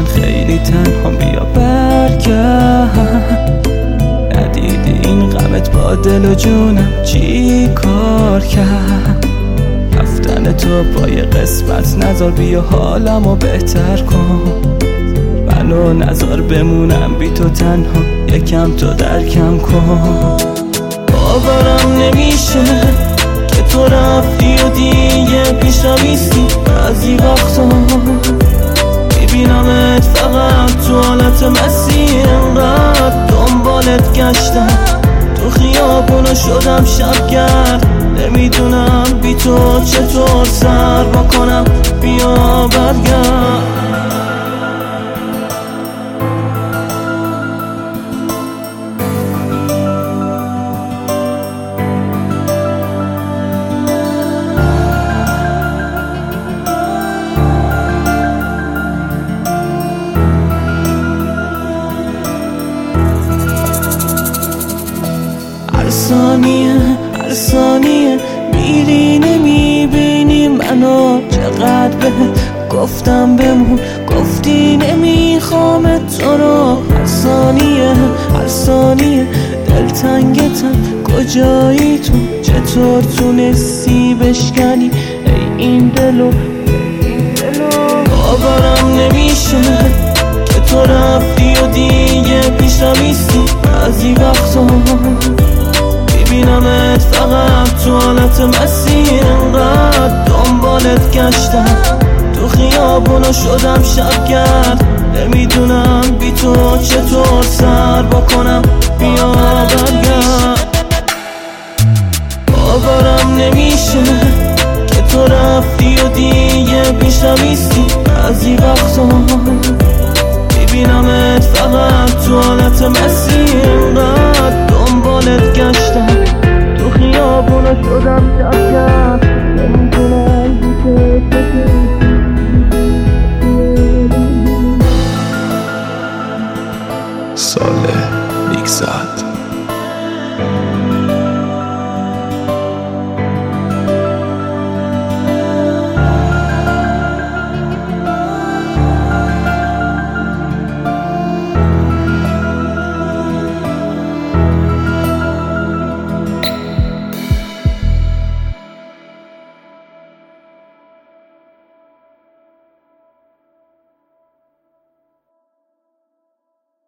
من خیلی تنها، بیا برگرد. ندیدی این غمت با دل و جونم چی کار کرد؟ رفتن تو پای قسمت نذار، بیا حالمو بهتر کن. منو نذار بمونم بی تو تنها، یکم تو درکم کن. باورم نمیشه که تو رفتی و دیگه پیشم نیستی. بعضی وقتا میبینمت فقط تو حالت مسیر، انقدر دنبالت گشتم تو خیابونو شدم شبگرد. نمیدونم بی تو چطور سر بکنم، بیا برگرد. هر ثانیه میری نمیبینی منو، چقدر بهت گفتم بمون، گفتی نمیخوام تو رو. هر ثانیه دلتنگتم، کجایی تو؟ چطور تونستی بشکنی ای این دلو؟ باورم نمیشه که تو رفتی و دیگه پیشم نیستی. بعضی وقتا میبینمت فقط تو حالت مسیر، انقدر دنبالت گشتم تو خیابونو شدم شبگرد. نمیدونم بی تو چطور سر بکنم، بیا برگرد. باورم نمیشه که تو رفتی و دیگه پیشم نیستی. بعضی وقتا میبینمت فقط تو حالت مسیر، انقدر دنبالت گشتم تو خیابونو شدم شب